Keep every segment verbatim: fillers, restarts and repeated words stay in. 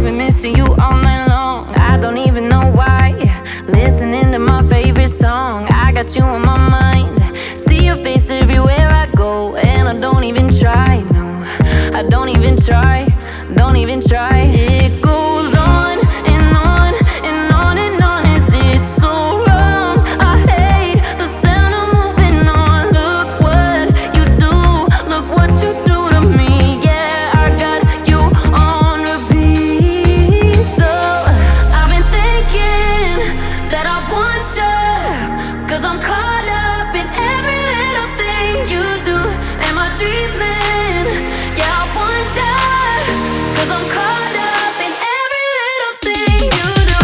been missing you all night long. I don't even know why. Listening to my favorite song, I got you on my mind. See your face everywhere I go, and I don't even try, no, I don't even try, don't even try. It goes on and on and on and on. Is it so wrong? I hate the sound of moving on. Look what you do, look what you do to me. Yeah, I got you on repeat. So I've been thinking that I want you, 'cause I'm caught up in every little thing you do. Am I dreaming? Yeah, I wonder, 'cause I'm caught up in every little thing you do.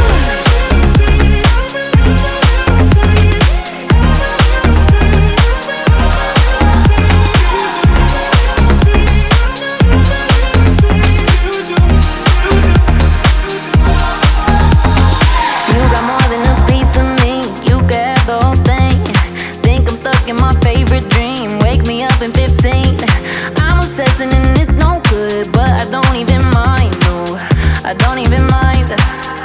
You got more than a piece of me, you got the whole thing. Think I'm stuck in my favorite dream, wake me up in fifteen. I'm obsessing and it's no good, but I don't even mind, no, I don't even mind.